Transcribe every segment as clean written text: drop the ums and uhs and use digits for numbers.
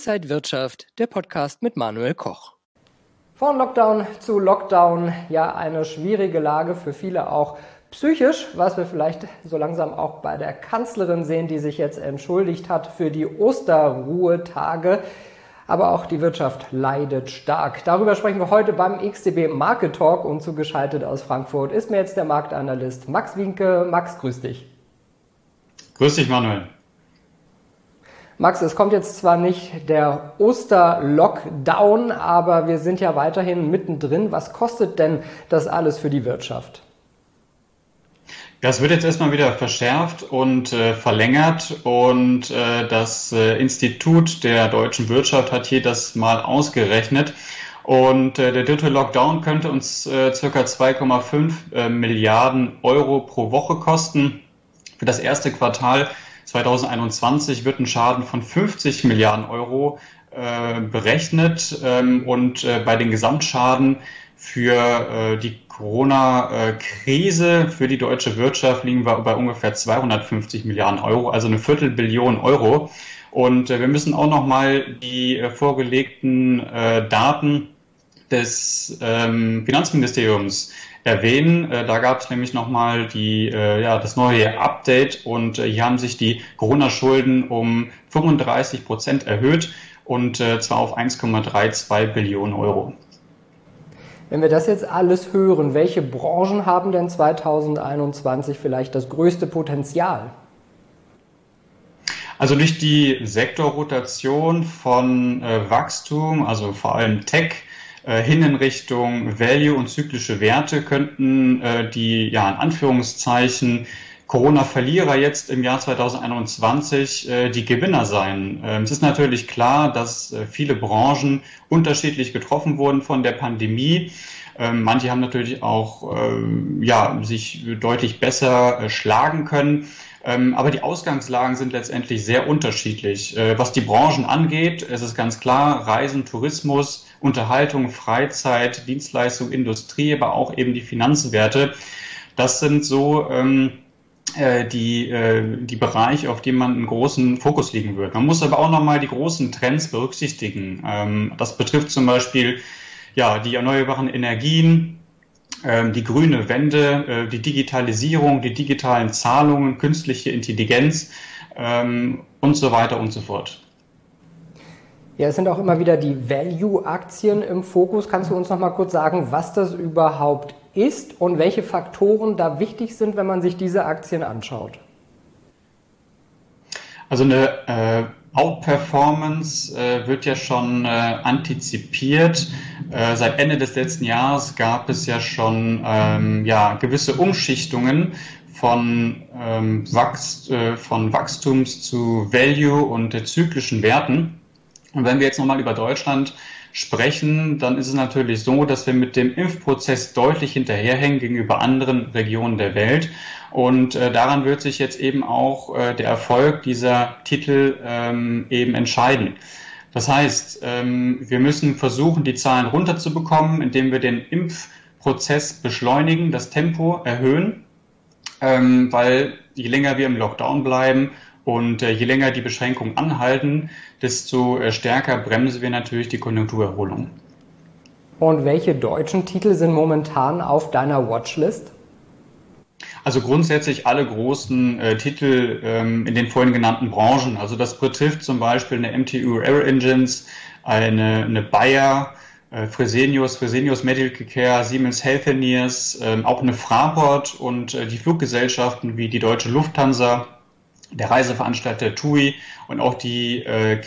Inside Wirtschaft, der Podcast mit Manuel Koch. Von Lockdown zu Lockdown, ja, eine schwierige Lage für viele auch psychisch, was wir vielleicht so langsam auch bei der Kanzlerin sehen, die sich jetzt entschuldigt hat für die Osterruhetage. Aber auch die Wirtschaft leidet stark. Darüber sprechen wir heute beim XTB Market Talk und zugeschaltet aus Frankfurt ist mir jetzt der Marktanalyst Max Wienke. Max, grüß dich. Grüß dich, Manuel. Max, es kommt jetzt zwar nicht der Oster-Lockdown, aber wir sind ja weiterhin mittendrin. Was kostet denn das alles für die Wirtschaft? Das wird jetzt erstmal wieder verschärft und verlängert und das Institut der deutschen Wirtschaft hat hier das mal ausgerechnet und der dritte Lockdown könnte uns circa 2,5 Milliarden Euro pro Woche kosten. Für das erste Quartal 2021 wird ein Schaden von 50 Milliarden Euro berechnet und bei den Gesamtschaden für die Corona-Krise für die deutsche Wirtschaft liegen wir bei ungefähr 250 Milliarden Euro, also eine Viertelbillion Euro. Und wir müssen auch nochmal die vorgelegten Daten des Finanzministeriums erwähnen. Da gab es nämlich nochmal das neue Update und hier haben sich die Corona-Schulden um 35% erhöht und zwar auf 1,32 Billionen Euro. Wenn wir das jetzt alles hören, welche Branchen haben denn 2021 vielleicht das größte Potenzial? Also durch die Sektorrotation von Wachstum, also vor allem Tech, hin in Richtung Value und zyklische Werte könnten die, in Anführungszeichen, Corona-Verlierer jetzt im Jahr 2021 die Gewinner sein. Es ist natürlich klar, dass viele Branchen unterschiedlich getroffen wurden von der Pandemie. Manche haben natürlich auch sich deutlich besser schlagen können. Aber die Ausgangslagen sind letztendlich sehr unterschiedlich. Was die Branchen angeht, es ist ganz klar, Reisen, Tourismus, Unterhaltung, Freizeit, Dienstleistung, Industrie, aber auch eben die Finanzwerte. Das sind so die Bereiche, auf die man einen großen Fokus legen wird. Man muss aber auch nochmal die großen Trends berücksichtigen. Das betrifft zum Beispiel die erneuerbaren Energien, die grüne Wende, die Digitalisierung, die digitalen Zahlungen, künstliche Intelligenz und so weiter und so fort. Ja, es sind auch immer wieder die Value-Aktien im Fokus. Kannst du uns noch mal kurz sagen, was das überhaupt ist und welche Faktoren da wichtig sind, wenn man sich diese Aktien anschaut? Also eine Outperformance wird ja schon antizipiert. Seit Ende des letzten Jahres gab es ja schon gewisse Umschichtungen von Wachstums zu Value und zyklischen Werten. Und wenn wir jetzt nochmal über Deutschland sprechen, dann ist es natürlich so, dass wir mit dem Impfprozess deutlich hinterherhängen gegenüber anderen Regionen der Welt. Und daran wird sich jetzt eben auch der Erfolg dieser Titel eben entscheiden. Das heißt, wir müssen versuchen, die Zahlen runterzubekommen, indem wir den Impfprozess beschleunigen, das Tempo erhöhen, weil je länger wir im Lockdown bleiben, und je länger die Beschränkungen anhalten, desto stärker bremsen wir natürlich die Konjunkturerholung. Und welche deutschen Titel sind momentan auf deiner Watchlist? Also grundsätzlich alle großen Titel in den vorhin genannten Branchen. Also das betrifft zum Beispiel eine MTU Aero Engines, eine Bayer, Fresenius Medical Care, Siemens Healthineers, auch eine Fraport und die Fluggesellschaften wie die Deutsche Lufthansa, der Reiseveranstalter TUI und auch die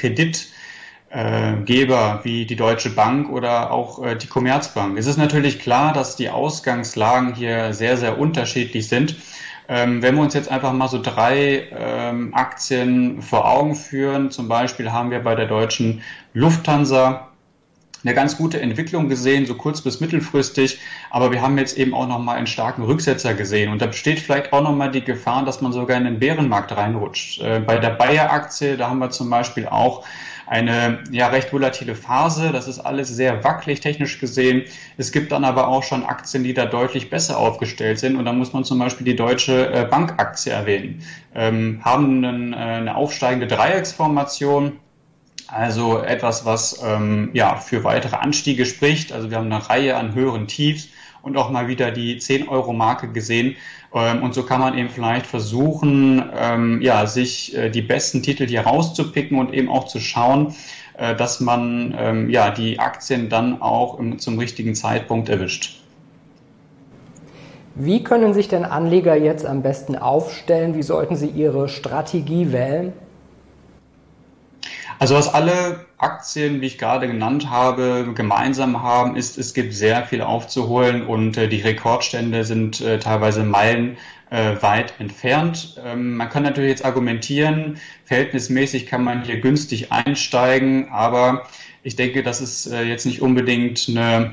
Kreditgeber wie die Deutsche Bank oder auch die Commerzbank. Es ist natürlich klar, dass die Ausgangslagen hier sehr, sehr unterschiedlich sind. Wenn wir uns jetzt einfach mal so 3 Aktien vor Augen führen, zum Beispiel haben wir bei der Deutschen Lufthansa eine ganz gute Entwicklung gesehen, so kurz- bis mittelfristig, aber wir haben jetzt eben auch nochmal einen starken Rücksetzer gesehen und da besteht vielleicht auch nochmal die Gefahr, dass man sogar in den Bärenmarkt reinrutscht. Bei der Bayer-Aktie, da haben wir zum Beispiel auch eine recht volatile Phase, das ist alles sehr wackelig technisch gesehen. Es gibt dann aber auch schon Aktien, die da deutlich besser aufgestellt sind und da muss man zum Beispiel die Deutsche Bank-Aktie erwähnen. Haben eine aufsteigende Dreiecksformation, Also etwas, was für weitere Anstiege spricht. Also wir haben eine Reihe an höheren Tiefs und auch mal wieder die 10-Euro-Marke gesehen. Und so kann man eben vielleicht versuchen, sich die besten Titel hier rauszupicken und eben auch zu schauen, dass man die Aktien dann auch zum richtigen Zeitpunkt erwischt. Wie können sich denn Anleger jetzt am besten aufstellen? Wie sollten sie ihre Strategie wählen? Also was alle Aktien, wie ich gerade genannt habe, gemeinsam haben, ist, es gibt sehr viel aufzuholen und die Rekordstände sind teilweise meilenweit entfernt. Man kann natürlich jetzt argumentieren, verhältnismäßig kann man hier günstig einsteigen, aber ich denke, das ist jetzt nicht unbedingt eine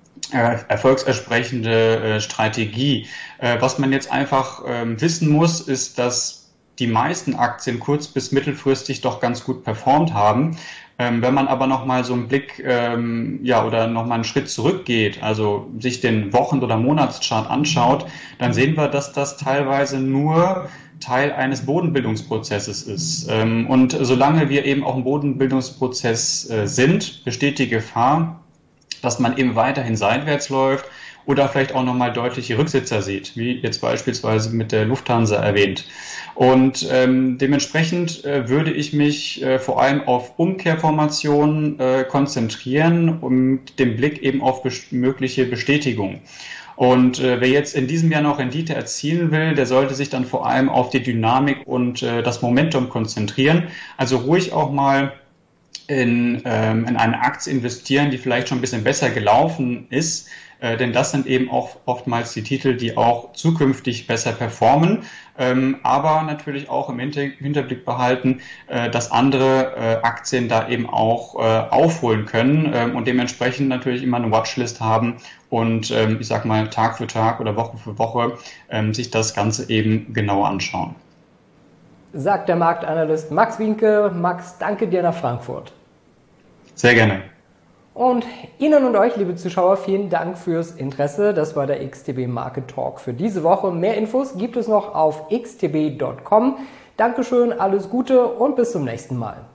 erfolgsersprechende Strategie. Was man jetzt einfach wissen muss, ist, dass die meisten Aktien kurz- bis mittelfristig doch ganz gut performt haben. Wenn man aber nochmal so einen Blick oder nochmal einen Schritt zurückgeht, also sich den Wochen- oder Monatschart anschaut, dann sehen wir, dass das teilweise nur Teil eines Bodenbildungsprozesses ist. Und solange wir eben auch im Bodenbildungsprozess sind, besteht die Gefahr, dass man eben weiterhin seitwärts läuft oder vielleicht auch nochmal deutliche Rücksitzer sieht, wie jetzt beispielsweise mit der Lufthansa erwähnt. Und dementsprechend würde ich mich vor allem auf Umkehrformationen konzentrieren und den Blick eben auf mögliche Bestätigung. Und wer jetzt in diesem Jahr noch Rendite erzielen will, der sollte sich dann vor allem auf die Dynamik und das Momentum konzentrieren. Also ruhig auch mal in eine Aktie investieren, die vielleicht schon ein bisschen besser gelaufen ist, denn das sind eben auch oftmals die Titel, die auch zukünftig besser performen, aber natürlich auch im Hinterblick behalten, dass andere Aktien da eben auch aufholen können und dementsprechend natürlich immer eine Watchlist haben und ich sag mal Tag für Tag oder Woche für Woche sich das Ganze eben genau anschauen. Sagt der Marktanalyst Max Wienke. Max, danke dir nach Frankfurt. Sehr gerne. Und Ihnen und euch, liebe Zuschauer, vielen Dank fürs Interesse. Das war der XTB Market Talk für diese Woche. Mehr Infos gibt es noch auf xtb.com. Dankeschön, alles Gute und bis zum nächsten Mal.